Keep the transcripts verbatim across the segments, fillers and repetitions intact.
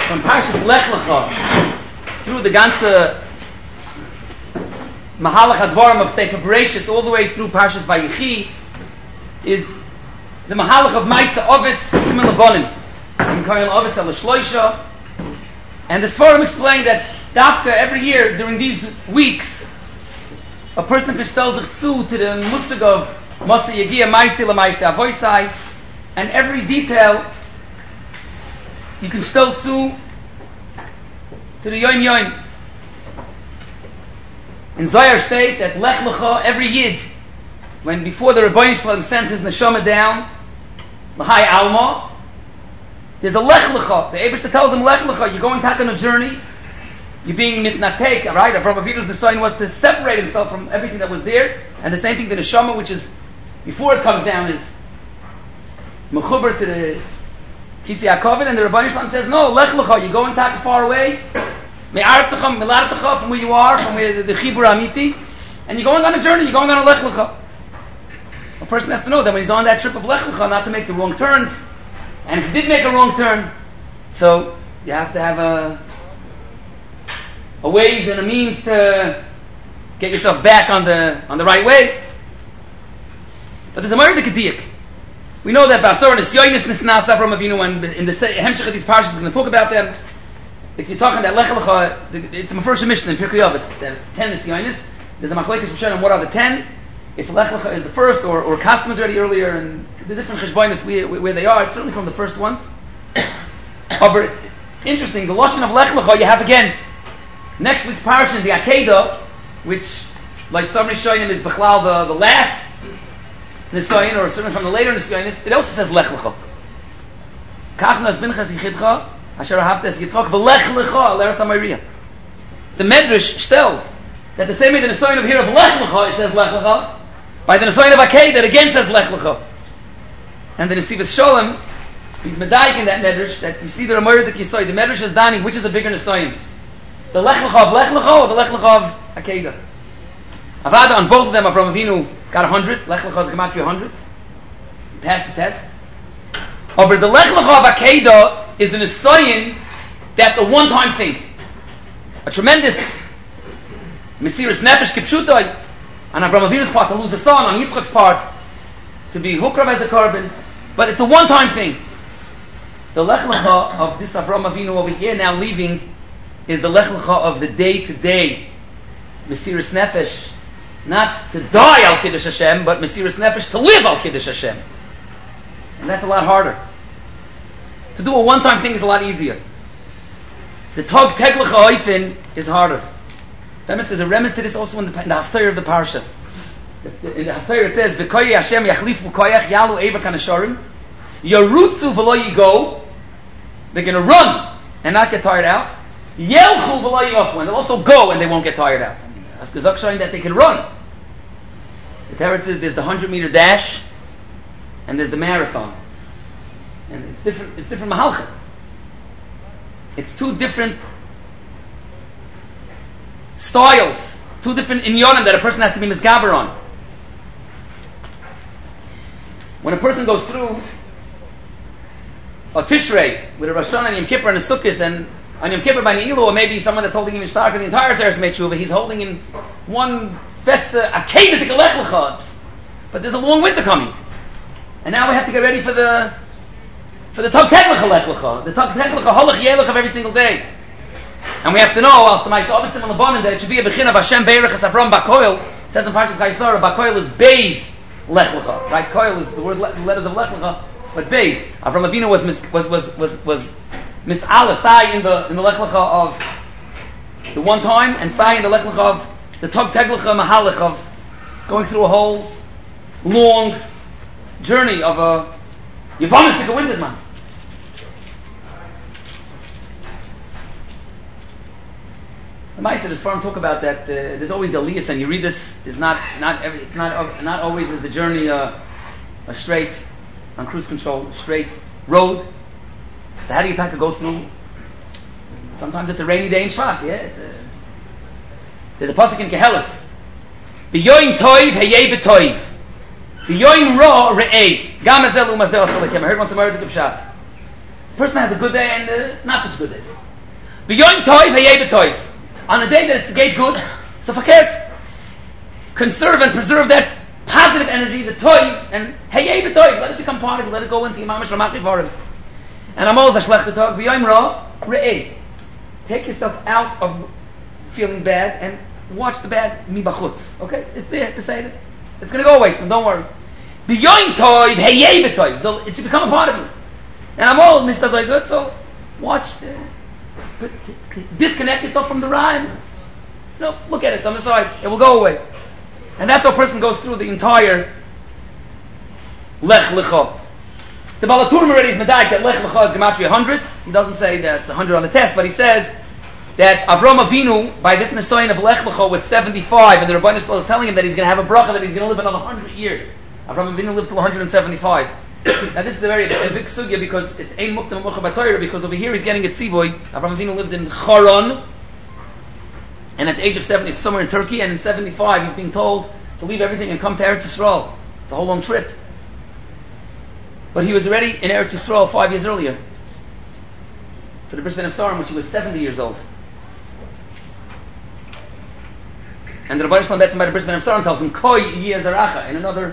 from Parshas Lech Lecha through the ganze Mahalach Advarim of Sefer Bereshis all the way through Parshas Vayechi is the Mahalach of Maisa Ovis Siman Labonim in Kohen Ovis El Shloisha, and the Sforim explain that Dafka every year during these weeks a person can stel sich zu to the Musig of Masa Yegia Maisa LaMaisa Avoisai, and every detail you can stel zu to the Yoin Yoin. In Zohar state that Lech Lecha, every Yid, when before the Rebbeinu Shalom sends his neshama down, L'chai Alma, there's a Lech Lecha. The Eibishter tells him, Lech Lecha, you're going back on a journey, you're being mitnatek, right? Avram Avinu's design was to separate himself from everything that was there, and the same thing the neshama, which is, before it comes down, is mechuber to the Kisi HaKavod, and the Rebbeinu Shalom says, no, Lech Lecha, you're going back far away, from where you are, from where the, the Chibur Amiti, and you're going on a journey, you're going on a Lech Lecha. A person has to know that when he's on that trip of Lech Lecha, not to make the wrong turns, and if he did make a wrong turn, so you have to have a, a ways and a means to get yourself back on the on the right way. But there's a Ma'ir Kediyik. We know that Basar and Nisyonis Nisnas Avram Avinu, and in the Hemshech of these parshas, we're going to talk about them. If you're talking that Lech Lecha, it's a Mefurish Mishnah in Pirkei Avos that it's ten Nisyonis. There's a Machlekes B'Shem on what are the ten. If Lech Lecha is the first, or or Kastam is already earlier, and the different Cheshbonis where, where they are, it's certainly from the first ones. But it's interesting, the Lashon of Lech Lecha you have again next week's parasha, the Akedah, which, like some Rishonim, is Bechlal the, the last Nisayin, or certainly from the later Nisayonis. It also says Lech Lecha. Kach nas binchas yichidcha asher ahavtes yitzchak v'lech lecha l'eretz haMoriah. The Medrash tells that the same way the Nisayin of here of Lech Lecha it says Lech Lecha, by the Nisayin of Akedah that again says Lech Lecha. And the Nesivos Sholem, he's medayik in that Medrash that you see the Ramah the Kisai. The Medrash is daning which is a bigger Nisayin, the Lech Lecha of Lech Lecha or the Lech Lecha of Akedah. Avada on both of them, Avram Avinu got a hundred. Lech Lecha is gematria hundred. Passed the test. Over the Lech Lecha of Akedah is an Nisayin that's a one-time thing, a tremendous Mesiras Nefesh Kipshutai on Avram Avinu's part to lose a son, on Yitzchak's part to be hukrav as a carbon, but it's a one-time thing. The Lech Lecha of this Avram Avinu over here now leaving is the Lech Lecha of the day-to-day Mesiras Nefesh, not to die al Kiddush Hashem, but Mesiras Nefesh to live al Kiddush Hashem, and that's a lot harder. To do a one-time thing is a lot easier. The Tog Teg Lecha Oifin is harder. There's a remnant to this also in the, in the Haftarah of the Parsha. In the Haftarah it says, "V'koyi Hashem yachlifu koyach yalu eva kanasharim yarutzu v'lo yigo." They're going to run and not get tired out. Yelchu v'lo yigofu, and they'll also go and they won't get tired out. That's the Zok showing that they can run. The Torah says there's the hundred meter dash and there's the marathon, and it's different. It's different mahalchim. It's two different styles, two different inyonim that a person has to be misgaber on. When a person goes through a Tishrei with a Rosh Hashanah and Yom Kippur and a Sukkot, and on Yom Kippur by Ne'ilu, or maybe someone that's holding in Shtar for the entire Zeres Metshuva, he's holding in one festa Akedah to Lech Lecha, but there's a long winter coming, and now we have to get ready for the for the Tog Teg Lecha Lech Lecha, the Tog Teg Lecha Holach Yelech of every single day. And we have to know, after my Shabbos and Labanan, that it should be a Bechin of Hashem Beirach Asafram Bakoil. It says in Parshas Chayesara, Bakoil is Beis Lech Lecha. Right? Koil is the word, the letters of Lech Lecha, but Beis. Avram Avinu was mis, was was was was mis'ala Sai in the in the Lech Lecha of the one time, and Sai in the Lech Lecha of the Tog Teg Lecha Mahalach of going through a whole long journey of a Yevamistic winters man. The Ma'aser, as far as talk about that, uh, there's always Elias, and you read this. It's not not every. It's not uh, not always is the journey uh, a straight on cruise control, straight road. So how do you have to go through? Sometimes it's a rainy day in Shvat. Yeah, it's a, there's a pasuk in Kehelis. V'yoyin toiv heyei b'toiv. V'yoyin ra re'ei. Gam ezel u'mazel asalakim. I heard once a Ma'aser the Pshat. person has a good day and uh, not such good days. V'yoyim toiv hayeh b'toiv. On the day that it's gate good, so fakert. Conserve and preserve that positive energy, the toiv, and hayeh b'toiv. Let it become part of it. Let it go into your mamash ramach yivarim. And I'm always a schlechte tag. V'yoyim ra re'eh. Take yourself out of feeling bad and watch the bad mi bachutz. Okay, it's there to say it. It's going to go away soon. Don't worry. V'yoyim toiv hayeh b'toiv. So it should become a part of you. And I'm old, Mister Zay good, so watch the, but disconnect yourself from the rhyme. No, look at it on the side. It will go away. And that's how a person goes through the entire Lech Lecha. The Baal HaTurim already is medayek that Lech Lecha is gematria one hundred. He doesn't say that one hundred on the test, but he says that Avram Avinu, by this Nisayon of Lech Lecha, was seventy-five, and the Rebbeinu Shalom is telling him that he's going to have a bracha, that he's going to live another one hundred years. Avram Avinu lived till one hundred seventy-five. Now this is a very a big sugya because it's ein muktam mocha b'Torah, because over here he's getting a tzivoy. Avraham Avinu lived in Haran, and at the age of seventy, it's somewhere in Turkey, and in seventy-five he's being told to leave everything and come to Eretz Yisrael. It's a whole long trip. But he was already in Eretz Yisrael five years earlier for the Bris Ben Sarim, which he was seventy years old. And the Rebbeinu Shalom Betzim by the Bris Ben Sarim tells him, Koi yeh zaracha, in another.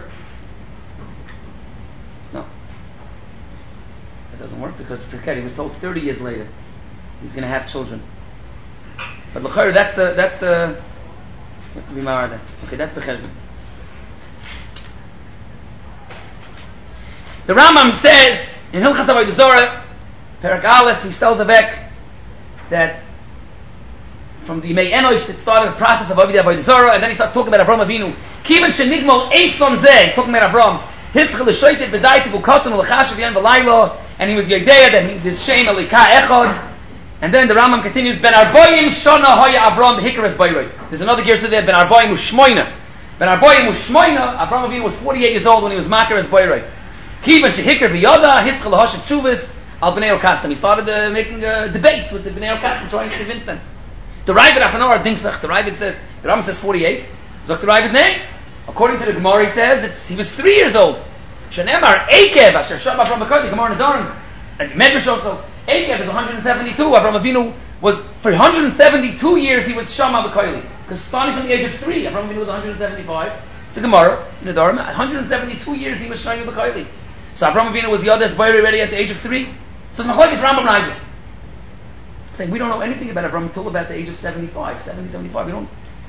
It doesn't work because he was told thirty years later he's going to have children. But l'chayr, that's the that's the you have to be ma'ar that. Okay, that's the cheshbon. The Rambam says in Hilchas Avodah Zarah, Perek Aleph, he tells Avek that from the Mei Enosh that started the process of Avodah Zarah, and then he starts talking about Avram Avinu. Kivan shenigmol eison zeh. He's talking about Avram. Hischel l'shoytet b'dayit v'katan l'chashav yan v'laylo. And he was Yodea that he, this Shem Elika Echad. And then the Rambam continues, Ben Arboyim Shona Hoya Avram Hikaras Bayroi. There's another gersa there, Ben Arboyim Ushmoina. Ben Arboyim Ushmoina, Avram Avinu was forty-eight years old when he was Makaras Bayroi. Kivan Shehikar V'yoda, Hischel L'hoshet Shuvas, Al B'nei Okastam. He started uh, making uh, debates with the B'nei Okastam, trying to convince them. The Ravid Afanor Dingsach, the Ravid says, the Rambam says forty-eight. Zok the Ravid Nei. According to the Gemara, he says, it's, he was three years old. Shenemar Ekev Asher Shabbat from Bakodi Gemara Nadarim and Medrash also Ekev is one hundred seventy-two. Avram Avinu was for one hundred seventy-two years he was Shama Bakodi, because starting from the age of three, Avram Avinu was one hundred seventy-five. It's a Gemara Nadarim. one hundred seventy-two years he was Shama Bakodi. So Avram Avinu was Yodas Bayri ready at the age of three. So it's Machlokes Rambam Ravid saying we don't know anything about Avram until about the age of seventy-five, seventy, seventy-five. We don't.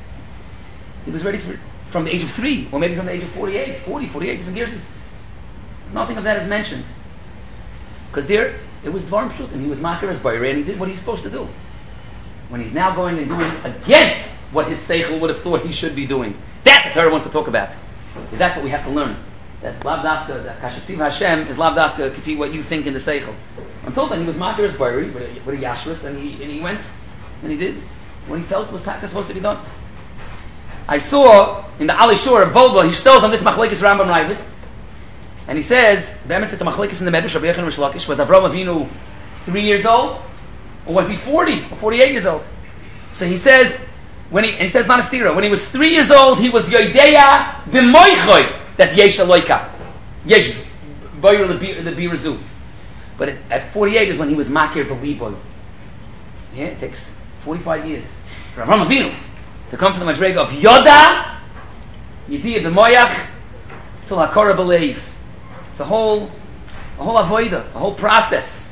He was ready for from the age of three, or maybe from the age of forty-eight, forty, forty-eight different years. Nothing of that is mentioned. Because there, it was Dvarim Pshut, and he was Makaras Bayri, and he did what he's supposed to do. When he's now going and doing against what his Seichel would have thought he should be doing. That the Torah wants to talk about. Because that's what we have to learn. That Lav Dafka, that Kashatziv Hashem is Lav Dafka Kifi, what you think in the Seichel. Until then, he was Makaras Bayri, with a, with a Yashras, and he, and he went, and he did what he felt was Taka supposed to be done. I saw in the Ali Shur of Volba, he stills on this Machlekes Rambam Ravid. And he says, Be'emes it's a machlekes in the Medrash, Rabbi Yechon Rish Lakish, was Avram Avinu three years old? Or was he forty or forty-eight years old? So he says, when he, and he says Manastira, when he was three years old, he was Yodeya B'moichoy, that Yesh Aloika. Yesh Boyer the Birazu. But at, at forty-eight is when he was Makir B'liboy. Yeah, it takes forty-five years for Avram Avinu to come to the Madrega of Yoda, Yediyah B'moyach, till Hakora B'leiv. It's a whole, a whole avoida, a whole process.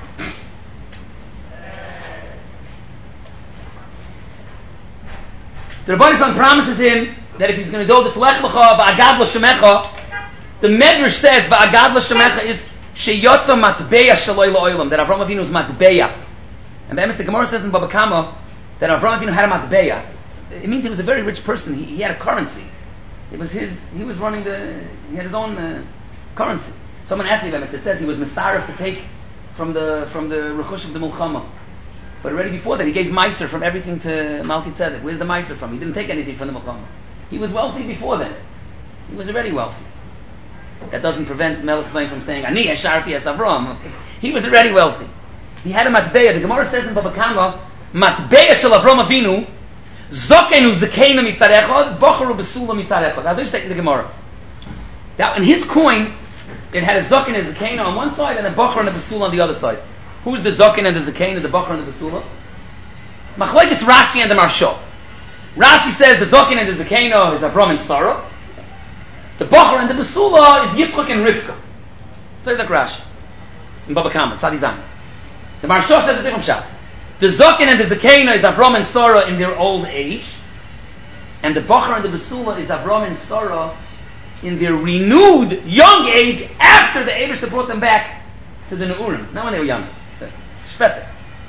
The Rebbeinu Shalom promises him that if he's going to do this Lech Lecha v'Agad L'Shemecha, the Medrash says v'Agad L'Shemecha is sheyotza matbeya shaloi la'olam, that Avram Avinu is matbeya. And the the Gemara says in Baba Kama that Avram Avinu had a matbeya. It means he was a very rich person. He, he had a currency. It was his. He was running the. He had his own uh, currency. Someone asked me about it. It says he was Mesaref to take from the from the Rechush of the Mulchama. But already before that, he gave Meiser from everything to Malki Tzedek. Where's the Meiser from? He didn't take anything from the Mulchama. He was wealthy before then. He was already wealthy. That doesn't prevent Melech Zayim from saying Ani Esharti Es Avram. He was already wealthy. He had a matbeya. The Gemara says in Baba Kama, matbeya shel Avram Avinu. Zokenu zekena mitzarechad, bocharu besula mitzarechad. That's what you take the Gemara. Now, in his coin, it had a zoken and a zekena on one side and a bochar and a besula on the other side. Who's the Zokin and the Zakein and the Bachar and the Basula? Machlokes Rashi and the Marsha. Rashi says the Zokin and the Zakein is Avram and Sarah. The Bachar and the Basula is Yitzchak and Rivka. So it's like Rashi. In Baba Kama, Tzadi Zayin. The Marsha says a different shot. The Zokin and the Zakein is Avram and Sarah in their old age. And the Bachar and the Basula is Avram and Sarah in their renewed young age after the Eibishter brought them back to the Neurim. Not when they were young. It's better.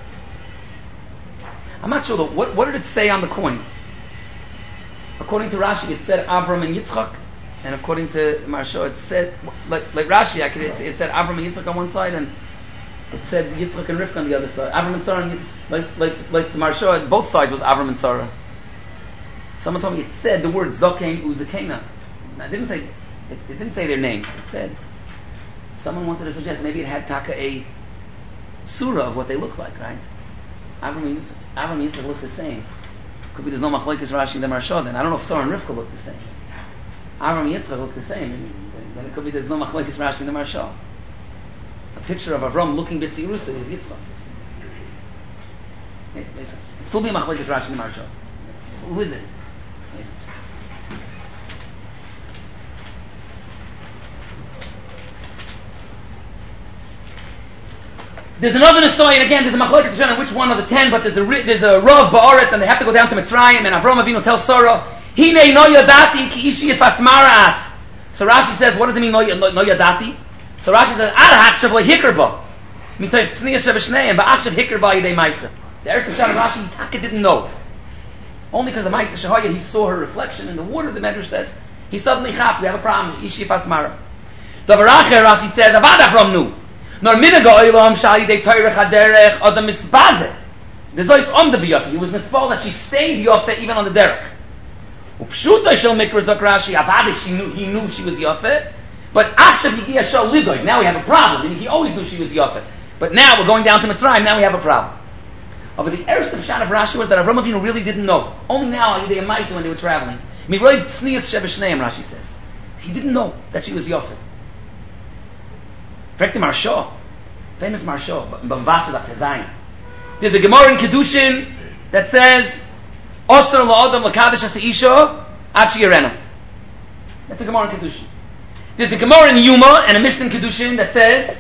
I'm not sure though. What, what did it say on the coin? According to Rashi, it said Avram and Yitzchak. And according to Marsha, it said, like, like Rashi, I could, it said Avram and Yitzchak on one side, and it said Yitzchak and Rivka on the other side. Avram and Sarah, and Yitzchak, like, like, like the Marsha, both sides was Avram and Sarah. Someone told me it said the word Zokein Uzakena. It didn't say, it, it didn't say their names. It said, someone wanted to suggest maybe it had taka a surah of what they look like, right? Avram and Yitzchak, Avram and Yitzchak look the same. Could be there's no machlokes Rashi and the Marsha then. I don't know if Sarah and Rivka look the same. Avram and Yitzchak look the same. Then it could be there's no machlokes Rashi and the Marsha. A picture of Avram looking B'tzirusa is Yitzchak. It still be machlokes Rashi and the Marsha. Who is it? There's another Nesoi, and again, there's a machlokes on which one of the ten, but there's a there's a Rav Ba'aretz, and they have to go down to Mitzrayim, and Avram Avinu tells Sarah, Hine no yadati ki ishi yifas maraat. So Rashi says, what does it mean, no, no, no yadati? So Rashi says, Ad hakshav lehikerba. Mitoich tzniya shebeshneim, ba'akshav hikerba yidei maisa. The Eretz Shana Rashi, Taka didn't know. Only because of Maisa Shahaya, he saw her reflection in the water, the Medrash says, he suddenly chaf, we have a problem, ishi yifas mara. The Varacher, Rashi says, Avad Avram nu. Nor minaga oilam shali de toirech haderech or the misbaze. There's always on the biyafi. He was misfall that she stayed yofe even on the derech. Upshuta shel mikra zok Rashi avada she knew he knew she was yofe, but akshav higia shel ligoy. Now we have a problem. Meaning he always knew she was yofe, but now we're going down to Mitzrayim. Now we have a problem. Oh, but the erst of Shan of Rashi was that Avram Avinu really didn't know. Only now Yidei Maisa when they were traveling. Miroiv tznius shebeshneim Rashi says he didn't know that she was yofe. Fragt Marsha, famous Marsha, Bavasar Tezayin. There's a Gemara in Kedushin that says, Osar la'adam l'kadosh ha'isha ad sheyirena. That's a Gemara in Kedushin. There's a Gemara in Yuma and a Mishnah in Kedushin that says,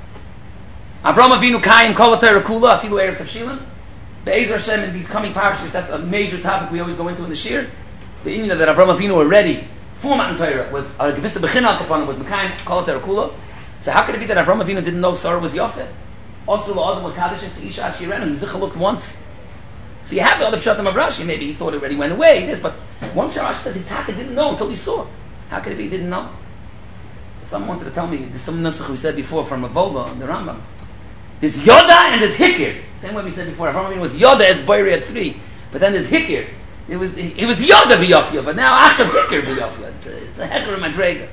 Avram Avinu Kayim Kol HaTorah Kula Afilu Erev Tavshilim. Be'ezer Hashem in these coming parashas, that's a major topic we always go into in the Shir. The Inyan that Avram Avinu already for Matan Torah was a Gevissa Bechina Al was Mekayim Kol HaTorah Kula. So how could it be that Avram Avinu didn't know Sarah was Yafeh? Also, L'Adam L'Kadosh and Seisha Ad Sheyirenu. He Zicha looked once. So you have the other Pshatim of Rashi. Maybe he thought it already went away. This, but one Pshat Rashi says he Taka didn't know until he saw. How could it be he didn't know? So someone wanted to tell me, there's some Nusach we said before from a Volba, the Rambam. There's Yoda and there's Hikir. Same way we said before. Avram Avinu was Yoda as Boiri at three. But then there's Hikir. It was, it was Yoda B'Yafiyah, but now Akshav Hikir B'Yafiyah. It's a, it's a Heker and Madrega.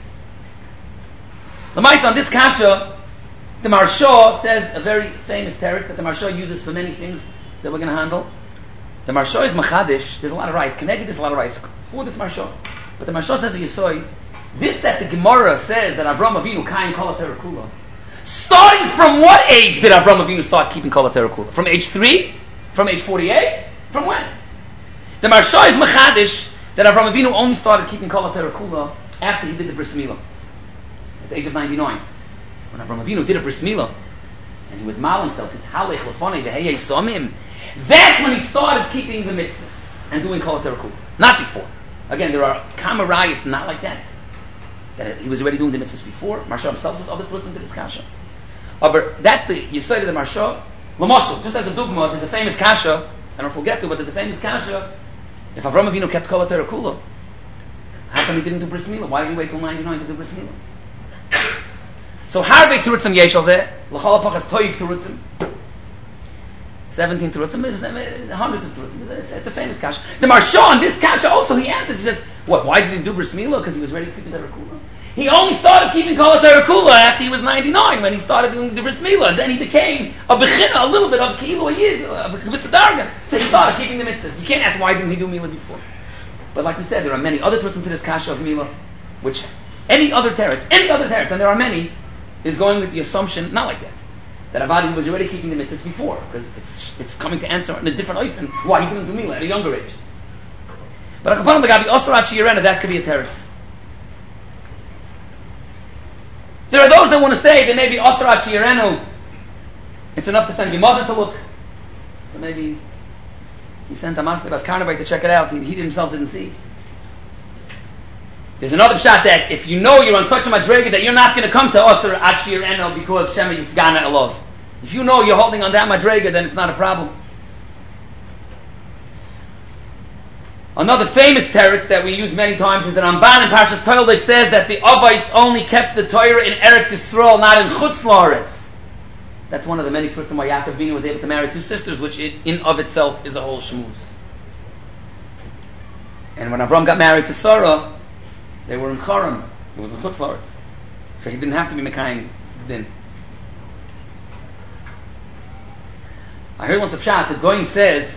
The mice on this kasha, the Marsha says a very famous teretz that the Marsha uses for many things that we're going to handle. The Marsha is machadish. There's a lot of rice. Connected, there's a lot of rice for this Marsha. But the Marsha says a Yesoi, this that the Gemara says that Avram Avinu kain kol HaTorah kula. Starting from what age did Avram Avinu start keeping kol HaTorah kula? From age three? From age forty-eight? From when? The Marsha is machadish that Avram Avinu only started keeping kol HaTorah kula after he did the bris milah. At the age of ninety-nine, when Avram Avinu did a bris milah, and he was mal himself, his halech lefonei v'heyei somim, that's when he started keeping the mitzvahs and doing kol HaTorah kula. Not before. Again, there are kamarayis not like that. That he was already doing the mitzvahs before. Marsha himself says other truths into this kasha. But that's the Yesod of the Marsha. L'moshel, just as a dugma, there's a famous kasha. I don't know if we'll get to, but there's a famous kasha. If Avram Avinu kept kol HaTorah kula, how come he didn't do bris milah? Why did he wait till ninety-nine to do bris milah? So harbe terutzim yesh al zeh, l'chol hapachas toiv terutzim. Seventeen terutzim, hundreds of terutzim. It's, it's a famous kasha. The Marsha on this kasha also he answers. He says, "What? Why did he do bris milah? Because he was ready to keep the Torah kula. He only started keeping kol HaTorah kula after he was ninety-nine when he started doing the bris milah. Then he became a bechina, a little bit of kilu a yid, of a kibbutzah darga. So he started keeping the mitzvahs. You can't ask why didn't he do milah before. But like we said, there are many other terutzim to this kasha of milah, which any other teretz, any other teretz, and there are many, is going with the assumption, not like that, that Avadi was already keeping the mitzvahs before, because it's it's coming to answer in a different oifen why he didn't do Mila at a younger age. But Akapanim the Gabi Osar Ad Sheyirena, that could be a teretz. There are those that want to say that maybe Osar Ad Sheyirenu, it's enough to send your mother to look. So maybe he sent a master Bas Karnavai to check it out. He, he himself didn't see. There's another shot that if you know you're on such a madrega that you're not going to come to Osar Ad Sheyirenu because Shema Yisgana Elov. If you know you're holding on that madrega, then it's not a problem. Another famous teretz that we use many times is that Ramban in Parshas Toldei says that the Avos only kept the Torah in Eretz Yisrael, not in Chutz La'aretz. That's one of the many truths why Yaakov Avinu was able to marry two sisters, which in, in of itself is a whole shmuz. And when Avram got married to Sarah, they were in Charam. It was in Chutz La'aretz. So he didn't have to be Mekayim Din. I heard once a pshat that Goyin says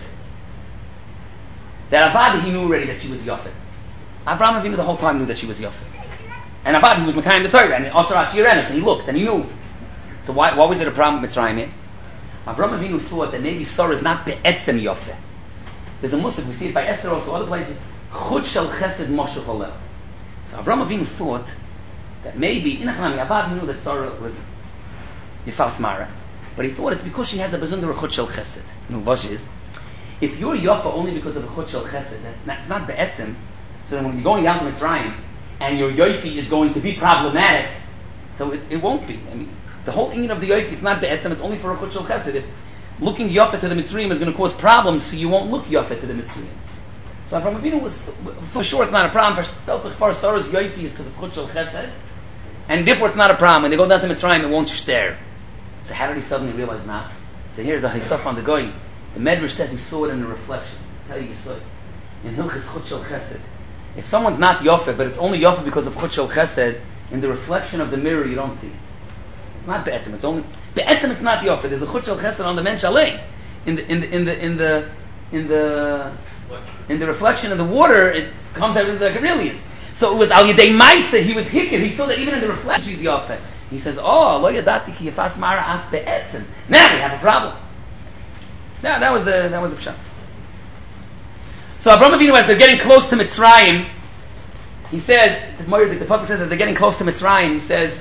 that Avadi, he knew already that she was Yafet. Avraham Avinu the whole time knew that she was Yafet. And Avadi, he was Mekayim the Torah, and Osar Ad Sheyirenu, and he looked, and he knew. So why, why was it a problem with Mitzrayim yet? Avraham Avinu thought that maybe Sarah is not Be'etzem Yafet. There's a musik, we see it by Esther also, other places, Chut Shel Chesed Moshe Cholel. So Avraham Avinu thought that maybe, Inachanami, Avadi knew that Sarah was Yifas Mara, but he thought it's because she has a Bezundar Chut Shel Chesed. No, what is? If you're Yafa only because of a Chut Shel Chesed, that's not, it's not Be'etzem, so then when you're going down to Mitzrayim, and your Yoifi is going to be problematic, so it, it won't be. I mean, the whole inyan of the Yoifi, it's not Be'etzem, it's only for a Chut Shel Chesed. If looking Yafa to the Mitzrayim is going to cause problems, so you won't look Yafa to the Mitzrayim. So Avraham Avinu was, for sure it's not a problem. For Stelzich Far Sarah's Yoifi is because of Chut Shel Chesed, and therefore it's not a problem. When they go down to Mitzrayim, it won't stare. So how did he suddenly realize not? So here's a Hisaf on the Goy. The Medrash says he saw it in a reflection. I'll tell you, you saw it. In Hilchis Chut Shel Chesed. If someone's not Yofeh, but it's only Yofeh because of Chut Shel Chesed, in the reflection of the mirror you don't see it. It's not Be'etzem, it's only... Be'etzem it's not Yofeh. There's a Chut Shel Chesed on the Mensch Alei. In the, in the, in the, in the, in the, in the reflection of the water, it comes out like it really is. So it was Al Yedei Maisa, he was Hikir, he saw that even in the reflection he's Yofeh. He says, oh, Lo Yadati Ki Yefas Mara At Be'etzem. Now we have a problem. Yeah, that was the that was the pshat. So Avraham Avinu, as they're getting close to Mitzrayim, he says, the, the pasuk says, as they're getting close to Mitzrayim, he says,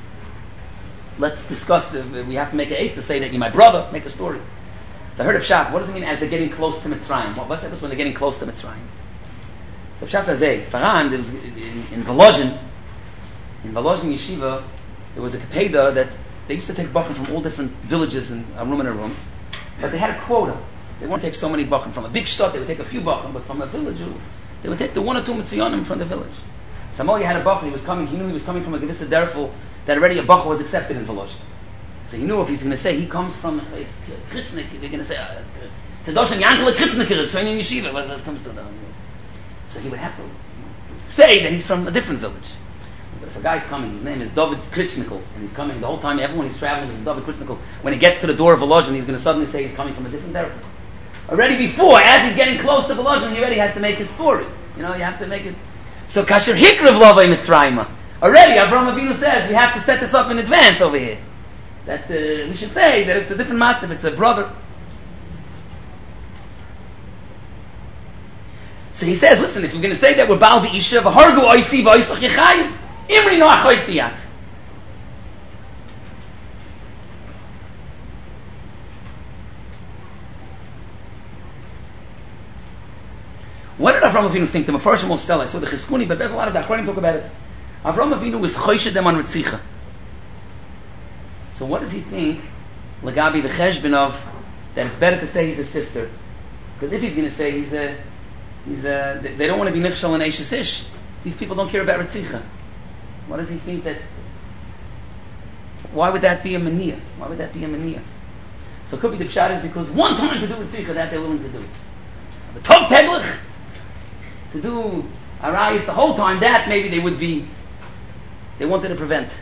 let's discuss, uh, we have to make an eight to say that you're my brother, make a story. So I heard of pshat, what does it mean as they're getting close to Mitzrayim? What, what's that when they're getting close to Mitzrayim? So pshat says, hey, Faran, there was, in, in Volozhin, in Volozhin Yeshiva, there was a kapeda that they used to take bachim from all different villages in a room in a room. But they had a quota. They wouldn't take so many bachim. From a big shtot, they would take a few bachim, but from a village, they would take the one or two mitziyonim from the village. Samolia had a bachim, he was coming, he knew he was coming from a Gevissa Derfel, that already a bachim was accepted in Volozhin. So he knew if he's going to say he comes from Kritznik, they're going to say, Sedoshan Yankele Kritzniker is training yeshiva, what comes to them? So he would have to say that he's from a different village. But if a guy's coming, his name is David Kritznikol, and he's coming the whole time, everyone he's traveling is David Kritznikol. When he gets to the door of Volozhin, he's going to suddenly say he's coming from a different derech. Already before, as he's getting close to Volozhin, he already has to make his story. You know, you have to make it. So Kasher Hikrav Lovay Mitzrayim. Already, Avraham Avinu says we have to set this up in advance over here. That uh, we should say that it's a different matzav, it's a brother. So he says, listen, if you're going to say that we're Baal V'Isha, V'Hargu Oisi V'Oisach Yechayim, Imri no achoisiyat. What did Avraham Avinu think? The Mefarshim will tell. I saw the Chizkuni, but there's a lot of the Achronim talk about it. Avraham Avinu was choished them on Ritzicha. So what does he think? Lagabi the Cheshbon of that it's better to say he's a sister, because if he's going to say he's a, he's a, they don't want to be nichshal and eishes ish. These people don't care about Ritzicha. What does he think that? Why would that be a maniya? Why would that be a maniya? So it could be the pshat is because one time to do Ritzicha that they're willing to do. The top teglich to do arayis the whole time that maybe they would be. They wanted to prevent.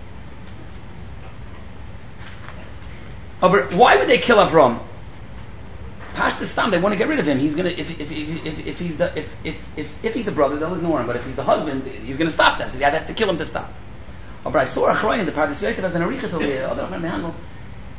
Oh, but why would they kill Avram? Pashta Stam, they want to get rid of him. He's gonna if if if if, if he's the if, if if if he's a brother, they'll ignore him. But if he's the husband, he's gonna stop them. So they have to kill him to stop. Oh, but I saw a chroin in the Pardes Yosef as an arichas over here. Oh, they handle.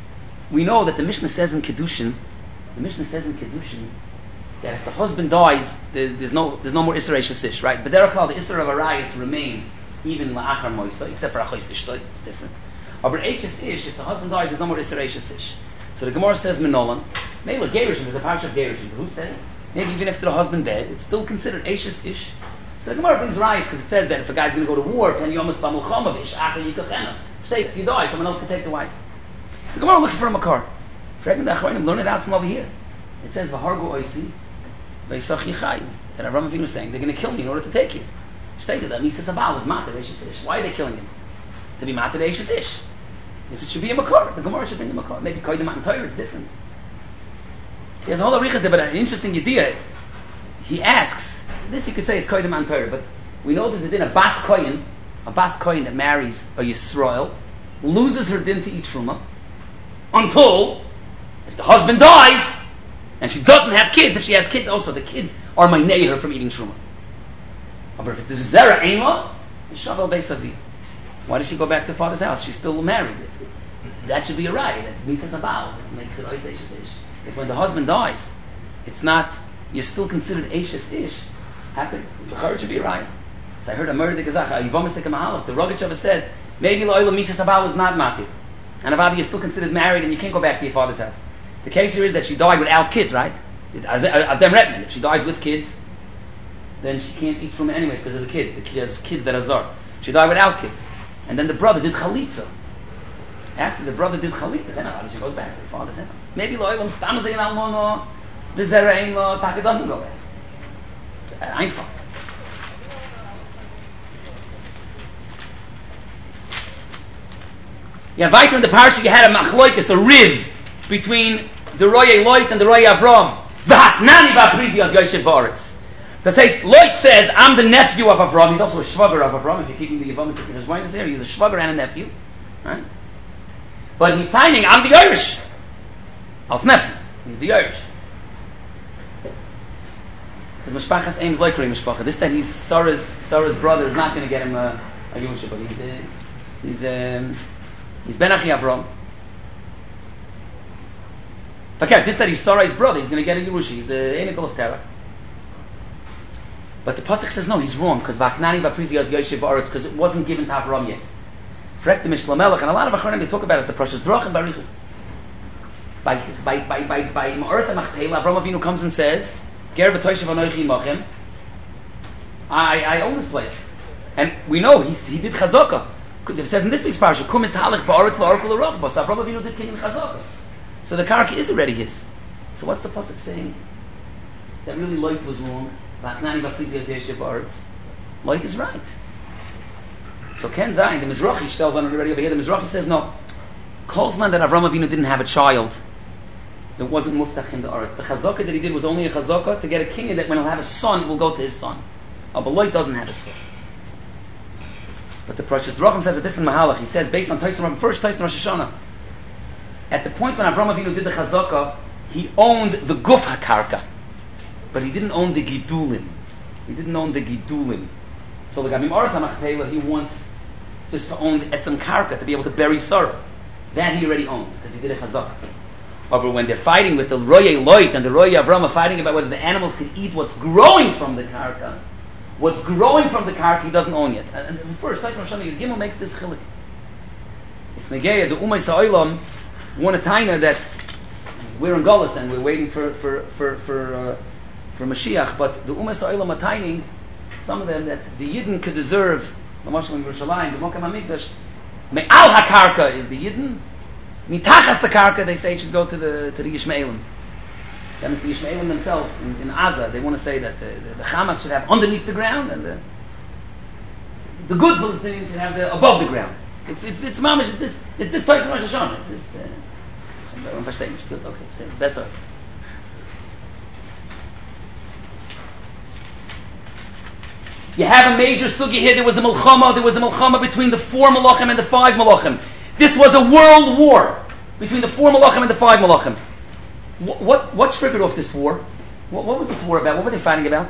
we know that the Mishnah says in Kedushin, the Mishnah says in Kedushin, that if the husband dies, there, there's no there's no more Isra Ish, right? But there are the Isra of Arayis remain even la'achar moisa, except for Achos Ishtoi, it's different. But Ish Ish, if the husband dies, there's no more Isra Ish. So the Gemara says Minolan, maybe Gerushin, there's a parsha of Gerushin, but who said it? Maybe even after the husband dead, it's still considered Ish Ish. So the Gemara brings Rayis because it says that if a guy's going to go to war, then you almost b'mulchama v'ish achar yikachena. If you die, someone else can take the wife. The Gemara looks for a makar. Fragment the Achronim, learn it out from over here. It says v'hargu oisi v'isach yichayu. That Avraham Avinu was saying they're going to kill me in order to take you. Stated that Mises Abal is mated Eishes Ish. Why are they killing him? To be mated Eishes Ish. This it should be a makar. The Gemara should bring the makar. Maybe koydem matan Torah. It's different. He has a whole arichas there, but an interesting idea. He asks. This you could say is koydem matan Torah, but we know there's a din a bas koyin, a bas koyin that marries a Yisrael, loses her din to eat truma until if the husband dies and she doesn't have kids. If she has kids, also the kids are meinei her from eating truma. But if it's a zera ema, shavel beisavi. Why does she go back to her father's house? She's still married. That should be a right. That Mises Abal makes it oiseish ish. If when the husband dies, it's not, you're still considered eishes ish. Happen. The should be a right. So I heard a murder gezach, a yivomistik mahalach. The Rogatchover said maybe lo'ila Mises Abal is not mati, and Avadi is still considered married, and you can't go back to your father's house. The case here is that she died without kids, right? Avdem Retman. If she dies with kids, then she can't eat from it anyways because of the kids. She has kids that are zar. She died without kids. And then the brother did chalitza. After the brother did chalitza, then she goes back to her father's house. Maybe lo'ilam stam zein almono, v'zera ein lo, Taka doesn't go back. It's einfach. Yeah, weiter in the parsha you had a machloikis, a riv between the Roye Loit and the Roye Avram. V'hatnani v'aprizi as Yoshev Ba'aretz. So says, Loit says, I'm the nephew of Avram. He's also a shvager of Avram. If you're keeping the Yevamos in his voice here, he's a shvager and a nephew. Right? But he's finding, I'm the Irish. Als nephew. He's the Irish. Because Mishpachas aims like Mishpacha. This that he's Sarah's, Sarah's brother is not going to get him a, a Yusha, but he's, uh, he's, um, he's Ben Achi Avram. Okay, this that he's Sarah's brother, he's going to get a Yerusha. He's a Enikol of Terah. But the pasuk says no, he's wrong because Vaknani Vaprizi as Yoshev Ba'aretz because it wasn't given to Avram yet. Frek the Mishlamelech and a lot of Achronim they talk about as the precious Drach and Barichas. By by by by by Ma'aretz Machpeil, Avram Avinu comes and says, Ger v'toyshev anoichi imachem. I I own this place, and we know he he did Chazaka. It says in this week's parsha, Kumis Halach Ba'aretz V'Orkul L'Rochba. So Avram Avinu did King Chazaka. So the karka is already his. So what's the pasuk saying? That really Loit was wrong. Light is right. So Ken Zayin, the Mizrahi tells on it already over here. The Mizrahi says no. Kolzman that Avram Avinu didn't have a child. It wasn't muftach in the Aretz. The chazaka that he did was only a chazaka to get a king, and that when he'll have a son, it will go to his son. Oh, but Loit doesn't have a son. But the Precious Drachim says a different mahalach. He says based on Taisan, first Taisan Rosh Hashanah. At the point when Avram Avinu did the chazaka, he owned the guf hakarka. But he didn't own the Gidulim. He didn't own the Gidulim. So the Gabim Aretz HaMachpelah, he wants just to own the Etzem Karka, to be able to bury Sarah. That he already owns, because he did a Chazak. But when they're fighting with the Roye Loit and the Roye Avram are fighting about whether the animals can eat what's growing from the Karka, what's growing from the Karka, he doesn't own yet. And, and first, Rosh Hashanah, Gimel makes this chilik. It's Negeya, the Umay Sa'olam, one a taina that we're in Golas and we're waiting for, for, for, for, uh, for Mashiach, but the Umas Ha'olam are tiny, some of them that the Yidden could deserve, the Mashal in Yerushalayim, the Mokam HaMikdash, Me'al HaKarka is the Yidden, Mitachas the Karka, they say it should go to the to the Yishmaelim. That means the Yishmaelim themselves, in, in Aza, they want to say that the, the, the Hamas should have underneath the ground, and the the good Palestinians should have the above the ground. It's it's it's mamish, it's this it's this place in Rosh Hashanah. It's this, uh, I don't understand, it's still okay, besser. You have a major sugi here. There was a milchama. There was a milchama between the four malachim and the five malachim. This was a world war between the four malachim and the five malachim. What what, what triggered off this war? What, what was this war about? What were they fighting about?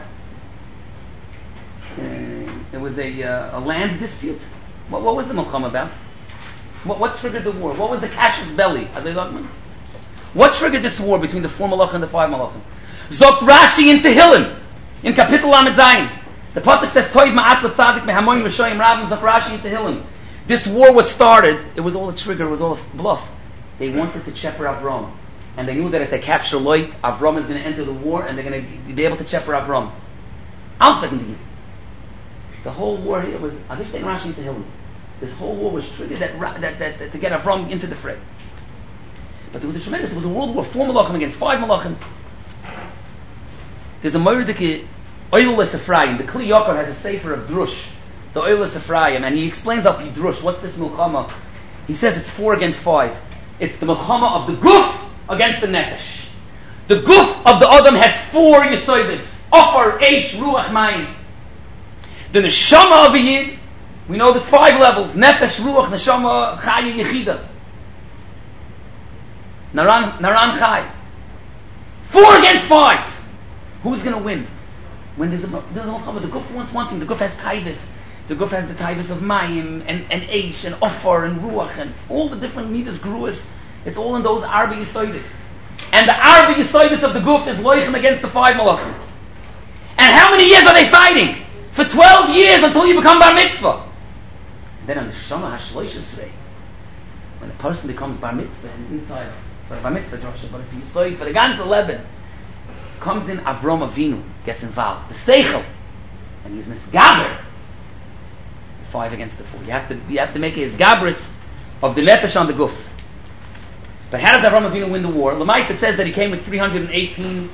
Uh, it was a uh, a land dispute. What, what was the milchama about? What, what triggered the war? What was the Cassius belly? As I What triggered this war between the four Malachim and the five Malachim? Zogt Rashi in Tehillim, in Kapitel Lamed Zayin. The pasuk says, "Toiv ma'at l'tzadik mehamoyim l'shoyim rabim." Zogt Rashi in Tehillim. This war was started. It was all a trigger. It was all a bluff. They wanted to cheper Avram, and they knew that if they capture Lot, Avram is going to enter the war, and they're going to be able to cheper Avram. The whole war here was, as ich denke, Rashi in Tehillim. This whole war was triggered that, that, that, that to get Avram into the fray. But there was a tremendous, it was a world war, four Malachim against five Malachim. There's a Mordecai, Oilus Ephraim. The Kli Yakar has a sefer of Drush, the Oilus Ephraim, and he explains out the Drush. What's this Milchama? He says it's four against five. It's the Milchama of the Guf against the Nefesh. The Guf of the Adam has four Yesoides. Offer, Eish, Ruach, Mayim. The Neshama of a Yid, we know there's five levels. Nefesh, Ruach, Neshama, Chaya, Yechida. Naran, Naran Chai. Four against five. Who's going to win? When there's a, there's a Milchama, the Guf wants one thing. The Guf has Taivas. The Guf has the Taivas of Mayim, and, and Eish, and Offer, and Ruach, and all the different Midas, Gruas. It's all in those Arba Yesoides. And the Arba Yesoides of the Guf is Loichem against the five Malachim. And how many years are they fighting? For twelve years until you become Bar Mitzvah. And then on the Shana HaShloishes, when a person becomes Bar Mitzvah, and inside, for Bar Mitzvah Drosha, but it's Yesoid for the ganze Leben, comes in Avram Avinu, gets involved. The Seichel, and he's Misgaber. Five against the four. You have to, you have to make a Isgabris of the Nefesh on the Guf. But how does Avram Avinu win the war? Lamais, it says that he came with three hundred eighteen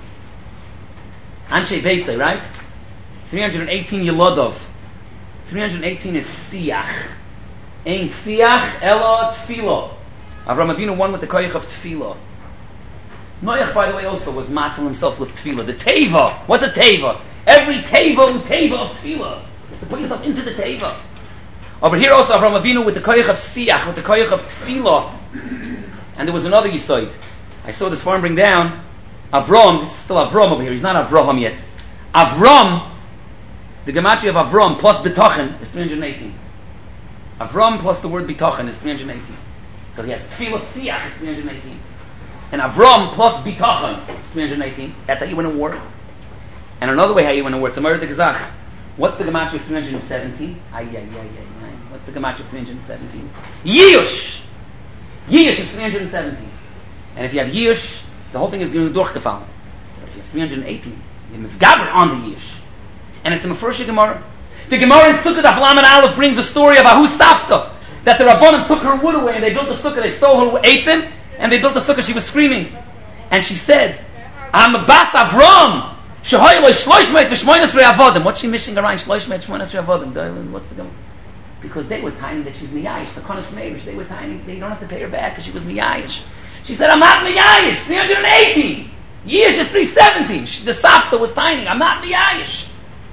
Anshe Beisei, right? three hundred eighteen Yelodov. three hundred eighteen is Siach. Ein Siach Elo Tfilo. Avram Avinu won with the koyach of Tfilo. Noach, by the way, also was matzil himself with Tfilo. The Teva. What's a Teva? Every Teva, Teva of Tfilo. To put yourself into the Teva. Over here also Avram Avinu with the koyach of Siach, with the koyach of Tfilo. And there was another Yisoid. I saw this farm bring down Avram. This is still Avram over here. He's not Avraham yet. Avram, the gematria of Avram plus B'tochen is three hundred eighteen. Avram plus the word B'tochen is three hundred eighteen. So he has Tfilah Siach is three hundred eighteen. And Avram plus B'tochen is three hundred eighteen. That's how you win a war. And another way how you win a war, it's a Murad Gazach. What's the gematria of three hundred seventeen? Ay, ay, ay, ay, ay. What's the gematria of three hundred seventeen? Yush! Yush is three hundred seventeen. And if you have Yush, the whole thing is going to be durchgefallen. But if you have three hundred eighteen, you misgaber on the Yush. And it's a Mefursha Gemara. The Gemara in Sukkot Daf Lamed Aleph brings a story of Ahu Safta, that the Rabbanim took her wood away and they built a sukkah, they stole her eitzim, and they built a sukkah, she was screaming. And she said, I'm a Bas Avram, shehoy lo shloishmet v'shmoynes re'avodim. What's she missing around shloishmet v'shmoynes re'avodim? What's the Gemara? Because they were tiny that she's miyayish, the Konas Meirish, they were tiny, they don't have to pay her back because she was miyayish. She said, I'm not miyayish, three hundred eighteen. Yish is three seventeen. The Safta was tiny, I'm not miyayish.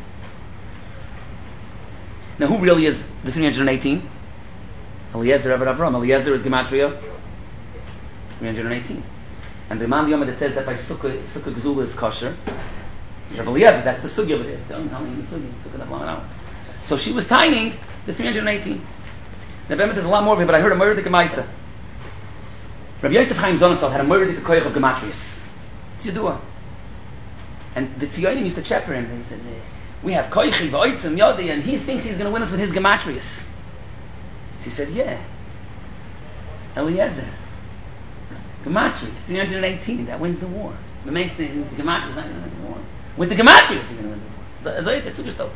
Now, who really is the three hundred eighteen? Eliezer Eved Avram. Eliezer is Gematria three hundred eighteen. And the Imam Yoma that says that by Sukkah, Sukkah Gezula is kosher. Rabbi Eliezer, that's the Sugya over there. Don't tell me the Sugya. Sukkah Daf Lamed Aleph. So she was tining the three hundred eighteen. The Rebbe says a lot more of it, but I heard a Murdik Gemaisa. Rabbi Yosef Chaim Sonnenfeld had a Murdik Koyach of Gematrius. It's Yedua. And the Tziyonim used to chapter him, and he said, we have Koichi, V'oitzim, Yodi, and he thinks he's going to win us with his Gematrius. So he said, yeah. Eliezer. Gematria, three hundred eighteen, that wins the war. The main thing, the Gematria is not going to win the war. With the Gematrius, he's going to win the war. So it's Zugerstoff.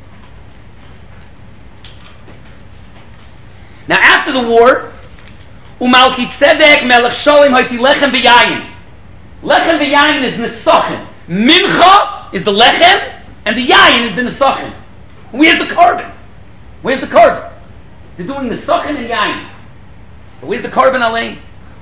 Now after the war, Umalki Tzedek Melech Sholem Hoitzi Lechem V'Yayin. Lechem V'Yayin is Nesachim. Mincha is the Lechem, and the Yayin is the Nesachim. Where's the carbon? Where's the carbon? They're doing Nesachim and Yayin. But where's the carbon Alain?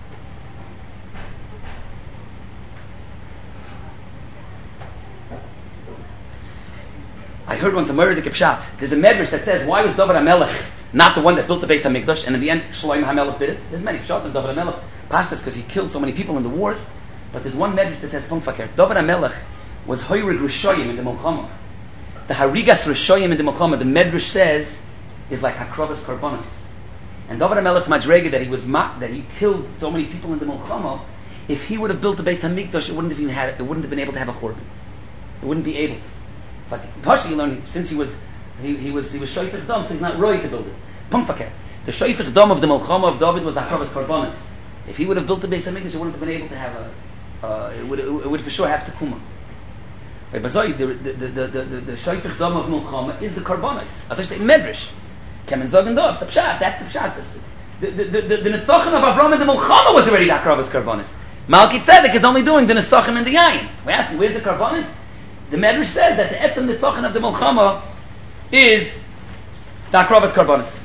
I heard once a Murad Kipshat. There's a medrash that says, why was David HaMelech not the one that built the Beis HaMikdash, and in the end, Shlomo HaMelech did it? There's many Pshat of David HaMelech. Pashtas, because he killed so many people in the wars. But there's one medrash that says, Punkfaker, David HaMelech was Hoyrig Rishoyim in the Milchama. The Harigas Rishoyim in the Milchama, the medrash says, is like Hakrovas Karbonos. And David HaMelech's Madrega, that he was ma- that he killed so many people in the Milchama, if he would have built the Beis Hamikdash, it wouldn't have even had it wouldn't have been able to have a churban. It wouldn't be able to. Like partially, learned since he was he, he was he was shayfich dam, so he's not right to build it. Pumpfake. The shayfich dam of the Milchama of David was the Hakavas Karbanos. If he would have built the Beis Hamikdash, it wouldn't have been able to have a. Uh, it would it would for sure have Tekuma. Right, but the the the the the, the shayfich dam of Milchama is the Karbanos. As I say in Medrash, Kemen Zagen Dov. That's the pshat. That's the pshat. The the the the, the Netzachim of Avram and the Milchama was already the Hakavas Karbanos. Malki Tzedek is only doing the Netzachim and the Yayin. We ask him, where's the Karbanos? The Medrash says that the Etzem Netzachim of the Milchama is the Hakavas Karbanos.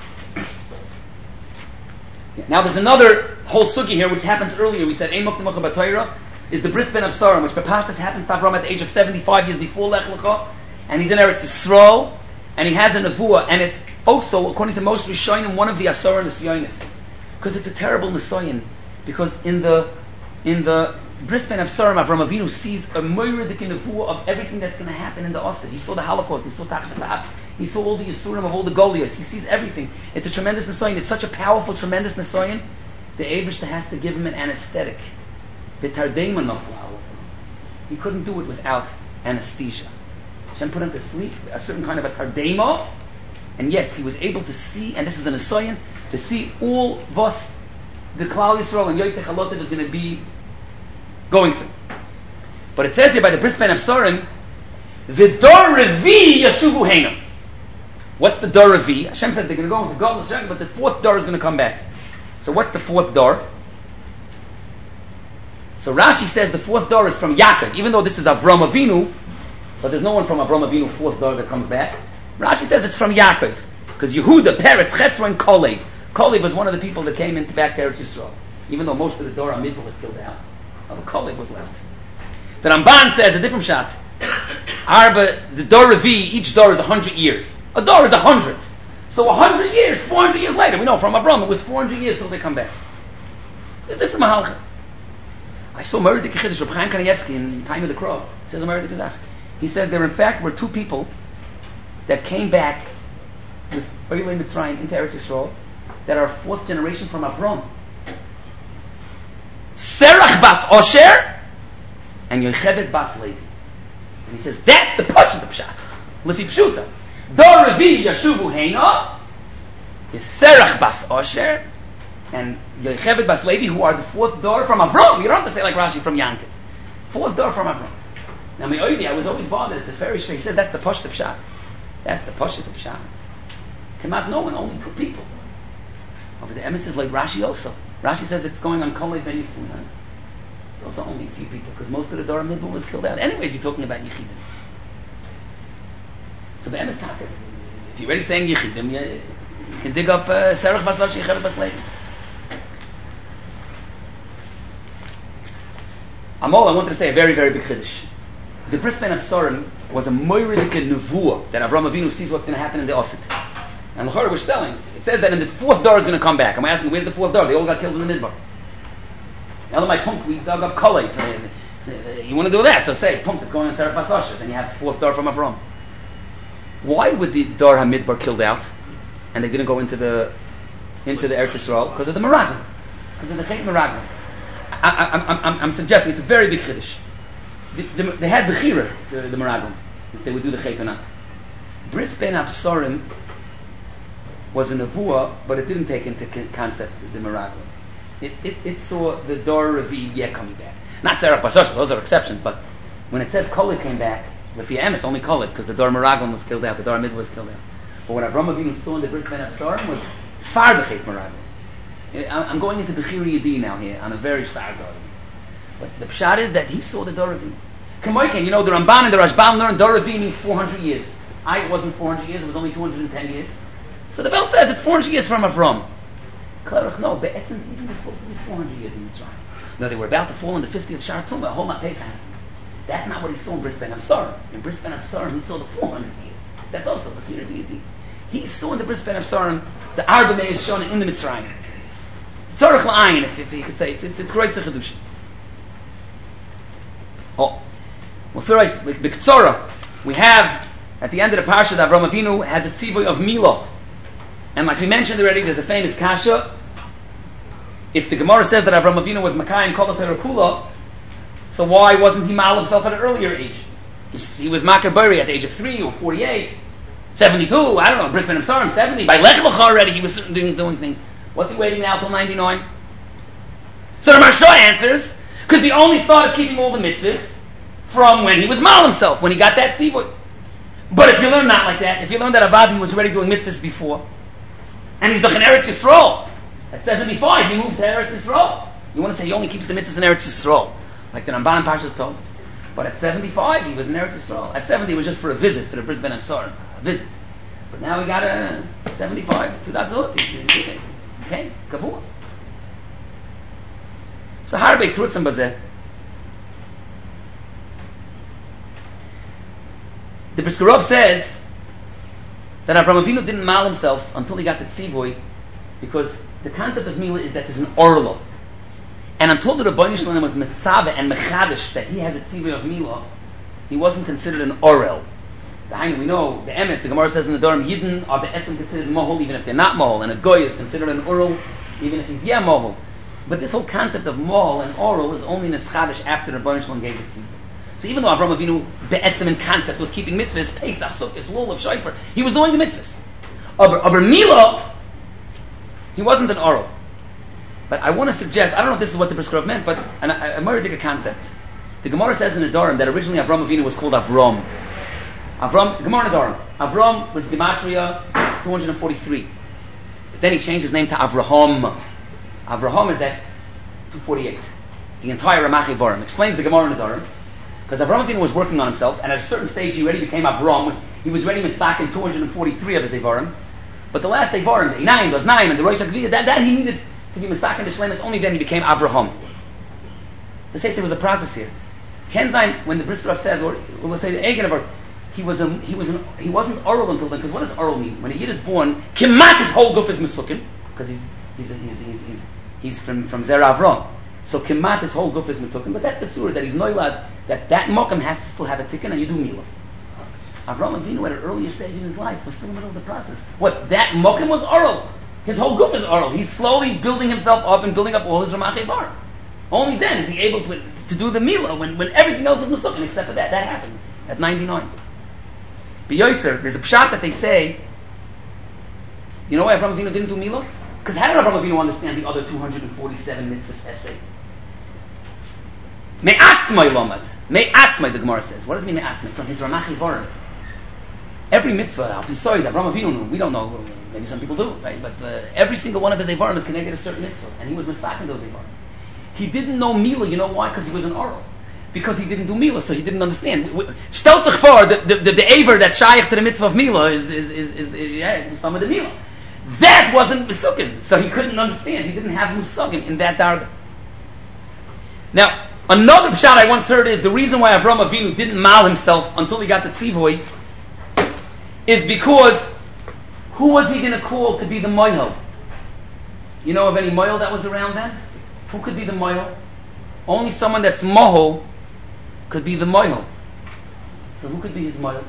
Now there's another whole sugi here which happens earlier. We said Ein Moktim Mocha B'Torah is the Bris Ben Avsarim, which Bepashtas happens to Avram at the age of seventy-five years before Lech Lecha, and he's in Eretz Yisrael, and he has a Nevuah, and it's also, according to Moshe Rishonim, one of the Asar Nisyonis, because it's a terrible Nisyoin, because in the in the Bris Ben Avsarim, Avram Avinu sees a myriad Nevuah of everything that's going to happen in the Osir. He saw the Holocaust, he saw Tachat La'ab, he saw all the Yisurim of all the Goliaths, he sees everything. It's a tremendous Nisyoin, it's such a powerful, tremendous Nisyoin, the Eibishter has to give him an anesthetic. The Tardema not allowed. He couldn't do it without anesthesia. Hashem put him to sleep, a certain kind of a Tardema, and yes, he was able to see, and this is an Nisyoin, to see all Vos, the Klal Yisrael and Yotzei Chalotev is going to be going through. But it says here by the Bris Ben Avsarim, the Dor Revi Yashuvu Heina. What's the Dor Revi? Hashem said they're going to go into God, but the fourth Dor is going to come back. So what's the fourth Dor? So Rashi says the fourth Dor is from Yaakov, even though this is Avram Avinu, but there's no one from Avram Avinu fourth Dor that comes back. Rashi says it's from Yaakov, because Yehuda, Peretz, Chetzro, and Kolev. Kolev was one of the people that came into back to Eretz Yisrael, even though most of the Dor Amidbar was killed out. Oh, Kolev was left. The Ramban says a different shot. Arba, the Dor Revi, each Dor is a hundred years. A Dor is a hundred. So a hundred years, four hundred years later, we know from Avram it was four hundred years till they come back. It's different Mahalcha. I saw Meredith Chiddush of Chaim Kanievsky in Time of the Crow. He says Meredith Kazach. He says there in fact were two people that came back with Oilei Mitzrayim into Eretz Yisrael that are fourth generation from Avram. Serach Bas Osher and Yochevet Bas Levi. And he says that's the Pshat of the Pshat. Lefi Pshuta. Dor Revi Yashuvu Heina is Serach Bas Osher and Yochevet Bas Levi, who are the fourth Dor from Avram. You don't have to say like Rashi from Yankov. Fourth Dor from Avram. Now, Me'oidi, I was always bothered. It's a very strange. He said that's the Pshat of Pshat. That's the Pshat of Pshat. Cannot know when only two people. Over the emissaries like Rashi also. Rashi says it's going on Kolev Ben Yefunan. It's also only a few people because most of the Dor Midbar was killed out. Anyways, you're talking about Yechidim. So the emes taka. If you're already saying Yechidim, you, you can dig up Serach Bas Osher, Yechevet Bas Levi. Amol, I wanted to say a very, very big chiddush. The Bris Ben Avsarim was a moiridik nevuah that Avram Avinu sees what's going to happen in the Osset. And the Chorah was telling, it says that in the fourth Dor is going to come back. I'm asking, where's the fourth Dor? They all got killed in the Midbar. Now, my pump, we dug up Kolev. You want to do that? So say, pump, it's going on Serach Bas Osher. Then you have fourth Dor from Avram. Why would the Dor HaMidbar killed out, and they didn't go into the into the Eretz Yisrael? Because of the Meraglim, because of the Chet Meraglim. I, I, I'm, I'm suggesting it's a very big chiddush. The, the, they had Bechira, the, the Meraglim, if they would do the Chet or not. Bris Ben Avsarim was a nevuah, but it didn't take into concept the Meraglim. It, it, it saw the Dor Revi yet coming back. Not Serach Bas Osher, those are exceptions, but when it says Kolev came back, Lefi Emes only Kolev, because the Dor Meraglim was killed out, the Dor Mid was killed out. But what Avram Avinu saw in the Bris Ben Avsarim was far the Chet Meraglim. I'm going into Bechira Yedi now here on a very star garden. But the pshat is that he saw the Dor Revi. Kamoiken, you know the Ramban and the Rashbam learned Dor Revi means four hundred years. I it wasn't four hundred years; it was only two hundred ten years. So the Bell says it's four hundred years from Avram. Klarach, no, Be'etzim even was supposed to be four hundred years in Mitzrayim. No, they were about to fall in the fiftieth Shar Tumah. A whole lot paper happened. That's not what he saw in Bris Ben Avsarim. In Bris Ben Avsarim, he saw the four hundred years. That's also Bechira Yedi. He saw in the Bris Ben Avsarim the Arba Meir is shown in the Mitzrayim. Tzorach la'ayin, if, if you could say, it's it's, it's Groisa Chedushin. Oh, well, first, B'Ktzora, we have at the end of the parsha that Avram Avinu has a tzivoy of Milah, and like we mentioned already, there's a famous kasha if the Gemara says that Avram Avinu was Makayim Kol HaTorah Kula, so why wasn't he Mal himself at an earlier age? He was Makar Bari at the age of three or forty-eight, seventy-two, I don't know, Bris Ben Absarim, seventy. By Lech Lecha already, he was doing, doing things. What's he waiting now till ninety-nine? So the Maharsha answers, because he only started keeping all the mitzvahs from when he was Mal himself, when he got that tzivui. But if you learn not like that, if you learn that Avadi was already doing mitzvahs before, and he's in Eretz Yisrael, at seventy-five he moved to Eretz Yisrael. You want to say he only keeps the mitzvahs in Eretz Yisrael, like the Ramban and Pashas told us. But at seventy-five he was in Eretz Yisrael. At seventy it was just for a visit, for the Bris Ben Absarim, a visit. But now we got a seventy-five, to that zot, okay, kavua. So harbe trutzim bazeh. The Brisker Rov says that Avraham Avinu didn't mal himself until he got the tzivui, because the concept of Mila is that there's an orla. And until the Rebbeinu Shalom was Metzaveh and Mechadish that he has a tzivui of Mila, he wasn't considered an orel. The hang we know, the emes, the Gemara says in the Durham, Yidden are the etzim considered mohol even if they're not mohol, and a goy is considered an orel even if he's yeah mohol. But this whole concept of mohol and orel is only Neschadish after the Rebbeinu Shalom gave the tzivui. So even though Avraham Avinu, be'etzim in concept, was keeping mitzvahs, Pesach, Sukkot, Lulav, Shofar, he was doing the mitzvahs. Aber, aber Mila, he wasn't an oral. But I want to suggest, I don't know if this is what the Brisker Rov meant, but and I, I'm going to take a concept. The Gemara says in the Durham that originally Avraham Avinu was called Avram. Avram, Gemara in the Durham. Avram was Gematria two hundred forty-three. But then he changed his name to Avraham. Avraham is that two forty-eight. The entire Ramachi Varim explains the Gemara in the Durham. Because Avraham Avinu was working on himself, and at a certain stage he already became Avram. He was ready Misak in two hundred forty-three of his Evarim. But the last Evarim, the nine, was nine, and the Rosh HaGviyah, that, that he needed to be Misak in the Shlemus, only then he became Avraham. To say there was a process here. Kenzain, when the Brisker Rov says, or let's say the Egen of he was a, he was an, he wasn't oral until then, because what does oral mean? When a Yid is born, Kimat his whole goof is Mesukin, because he's he's he's he's he's, he's from, from Zera Avram. So Kimat his whole goof is Metukin, but that's the surah that he's noilad, that that Mokum has to still have a tikkun, and you do Milah. Avraham Avinu at an earlier stage in his life was still in the middle of the process. What, that Mokum was oral. His whole goof is oral. He's slowly building himself up and building up all his Ramach Evar. Only then is he able to, to do the Milah, when, when everything else is Mesukin, except for that. That happened at ninety-nine. B'Yoser, there's a pshat that they say, you know why Avraham Avinu didn't do Milah? Because how did Avraham Avinu understand the other two hundred forty-seven mitzvahs essay? Me'atzmai lomad. Me'atzmai, the Gemara says. What does it mean me'atzmai? From his Ramach Evarim. Every mitzvah, I'll be sorry, that Avraham Avinu knew. We don't know. Maybe some people do, right? But uh, every single one of his Evarim is connected to a certain mitzvah. And he was misaking those Evarim. He didn't know Milah, you know why? Because he was an oral. Because he didn't do Milah, so he didn't understand. Stelz sich vor, the, the, the, the Aver that's shaykh to the mitzvah of Milah is, is, is, is, is yeah, it's some of the Milah. That wasn't Mesukin, so he couldn't understand. He didn't have Musugim in that darga. Now, another pshat I once heard is the reason why Avraham Avinu didn't mal himself until he got the tzivui is because who was he going to call to be the moyel? You know of any moyel that was around then? Who could be the moyel? Only someone that's mohol could be the moyel. So who could be his moyel?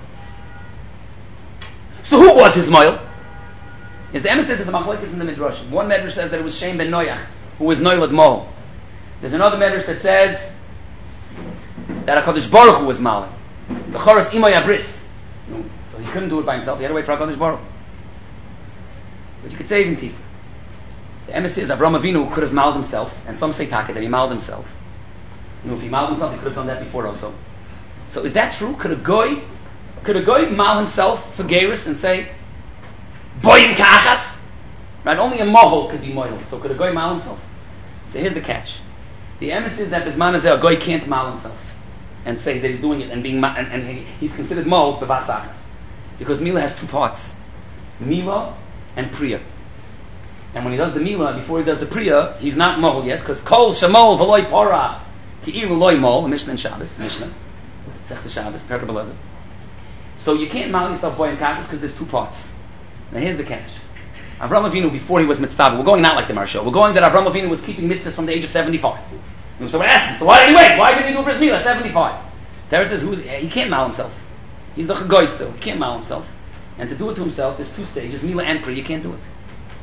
So who was his moyel? As the Emes says, there's a machlokes in the Midrash. One Midrash says that it was Shem ben Noach, who was Noilad Mohol. There's another Midrash that says that HaKadosh Baruch Hu was Malim. The Choros Imoy Abris. So he couldn't do it by himself. He had to wait for HaKadosh Baruch Hu. But you could say even Tifa. The Emes says Avraham Avinu could have maled himself, and some say Taka that he maled himself. You know, if he maled himself, he could have done that before also. So is that true? Could a goy, could a goy mal himself for Geirus and say, Boyim kachas? Right? Only a mohol could be mohol. So could a goy mal himself? So here's the catch. The emes is that bisman a goy can't mal himself and say that he's doing it and being ma- and, and he, he's considered mohol bevasachas. Because Mila has two parts. Mila and Priya. And when he does the Mila, before he does the Priya, he's not mohol yet, because kol shamol v'loy para ki'ilu loy mol, a Mishnah in Shabbos, Mishnah. Sech the Shabbos, Perka Belezer. So you can't mal yourself boyim kachas because there's two parts. Now here's the catch. Avraham Avinu, before he was mitzvah, we're going not like the Maharsha. We're going that Avraham Avinu was keeping mitzvahs from the age of seventy-five. And so we're asking, so why did he wait? Why didn't he do Bris Milah at seventy-five? There says, who's, he can't mal himself. He's the chagoy still. He can't mal himself. And to do it to himself, there's two stages, Milah and Pri, you can't do it.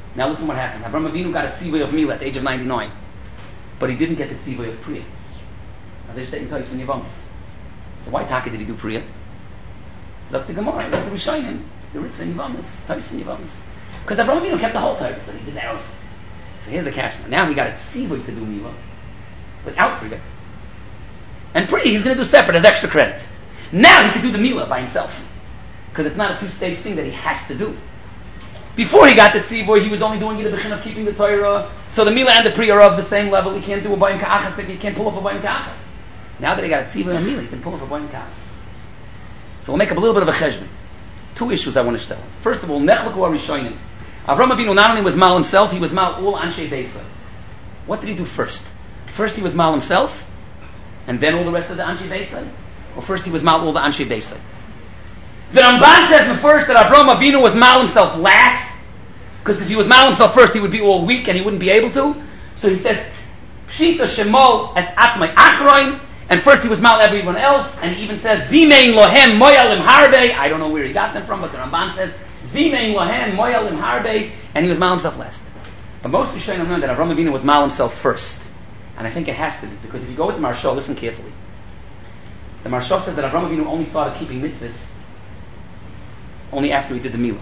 Now listen what happened. Avraham Avinu got a tzivui of Mila at the age of ninety-nine, but he didn't get the tzivui of Priya. As I said in Tyson Yavamis. So why Taka did he do Priya? It's up to Gemara, it's up to Rishonim, the Ritva in Yavamis, Tyson Yavamis. Because Avraham Avinu kept the whole Torah, so he did that also. So here's the cash now. Now he got a tzivui to do Mila without Priya. And Priya he's going to do separate as extra credit. Now he can do the Mila by himself. Because it's not a two-stage thing that he has to do. Before he got the tzivui, he was only doing it a b'chin of keeping the Torah. So the Mila and the Priya are of the same level. He can't do a Bayim Ka'achas, he can't pull off a Bayim Ka'achas. Now that he got a tzivui and Mila, he can pull off a Bayim Ka'achas. So we'll make up a little bit of a cheshbon. Two issues I want to tell. First of all, Nechlaku Arishonim. Avraham Avinu not only was Mal himself, he was Mal all Anshe Beisai. What did he do first? First he was Mal himself, and then all the rest of the Anshe Beisai? Or first he was Mal all the Anshe Beisai? The Ramban says first that Avraham Avinu was Mal himself last, because if he was Mal himself first, he would be all weak and he wouldn't be able to. So he says, Pshita Shemol as Atzmai Achroin, and first he was Mal everyone else, and he even says, Zimein Lohem Moyalim Harbe. I don't know where he got them from, but the Ramban says, Zimein Lohem Moyalim Harbe, and he was Mal himself last. But most Rishonim learn that Avraham Avinu was Mal himself first. And I think it has to be, because if you go with the Maharsha, listen carefully. The Maharsha says that Avraham Avinu only started keeping mitzvahs only after he did the Mila.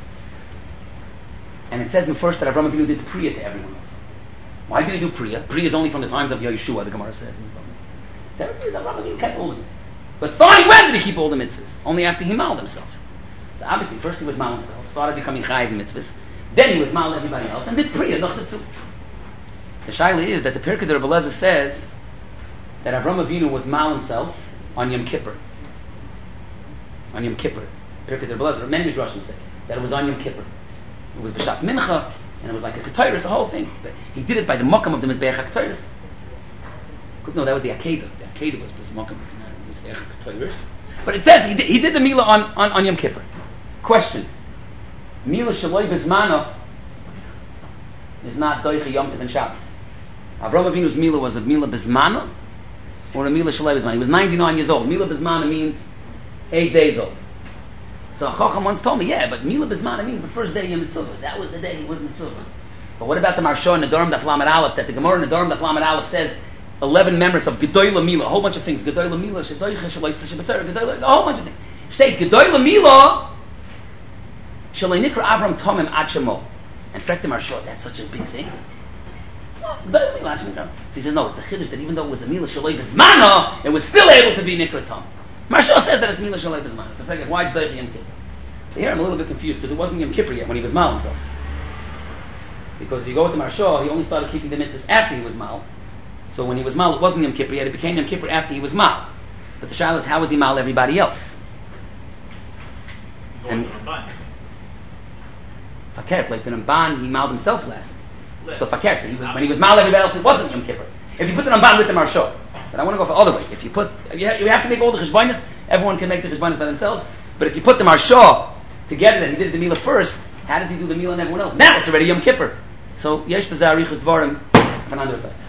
And it says in the first that Avraham Avinu did the Priya to everyone else. Why did he do Priya? Priya is only from the times of Yeshua, the Gemara says. That means Avraham Avinu kept all the mitzvahs. But starting when did he keep all the mitzvahs? Only after he maled himself. So obviously, first he was mal himself, started becoming chayiv in mitzvahs. Then he was mal everybody else, and did Priya, noch dazu. The shaila is that the Pirkei Rebbe Eliezer says that Avraham Avinu was mal himself on Yom Kippur. On Yom Kippur. Pirkei Rebbe Eliezer, many midrashim say that it was on Yom Kippur. It was b'shas mincha, and it was like a ketores, the whole thing. But he did it by the makam of the mizbeach ketores. No, that was the akedah. The akedah was the makam of the mizbeach ketores. But it says he did, he did the Mila on, on, on Yom Kippur. Question: Mila shaloi bezmana is not doicha Yom Tov and Shabbos. Avraham Avinu's Mila was a Mila bezmana or a Mila shaloi bezmana. He was ninety-nine years old. Mila bezmana means eight days old. So a Chacham once told me, yeah, but Mila bezmana means the first day of Mitzvah. That was the day he was Mitzvah. But what about the Maharsha in the Durham Daf Lamed Aleph, that the Gemara in the Durham Daf Lamed Aleph says eleven members of Gedoyla Mila, a whole bunch of things. Gedoyla Mila, Shedoicha, Shaloisa, Shebetar, Gedoyla, a whole bunch of things. State Gedoyla Mila, Shalai Nikra Avram Tomim Ad Shemo. In fact, the Maharsha, that's such a big thing. Gedoyla Mila, so he says, no, it's a chiddush that even though it was a Mila Shalai Bezmana, it was still able to be Nikra Tom. Maharsha says that it's Mila Shalai Bezmana. So in fact, why is Doicha Yom Kippur? So here I'm a little bit confused because it wasn't Yom Kippur yet when he was Mal himself. Because if you go with the Maharsha, he only started keeping the mitzvahs after he was Mal. So when he was Mal, it wasn't Yom Kippur yet, it became Yom Kippur after he was Mal. But the shaila is, how was he Mal everybody else? And Fakir, like the Ramban, he Maled himself last. last. So Fakir, so he was, when he was Mal everybody else, it wasn't Yom Kippur. If you put the Ramban with the Maharsha, but I want to go for the other way. If you put, you have, you have to make all the cheshbonis, everyone can make the cheshbonis by themselves, but if you put the Maharsha together, that he did the Mila first, how does he do the Mila and everyone else? Now it's already Yom Kippur. So, Yesh B'Zah Arichus Dvarim, Fernando.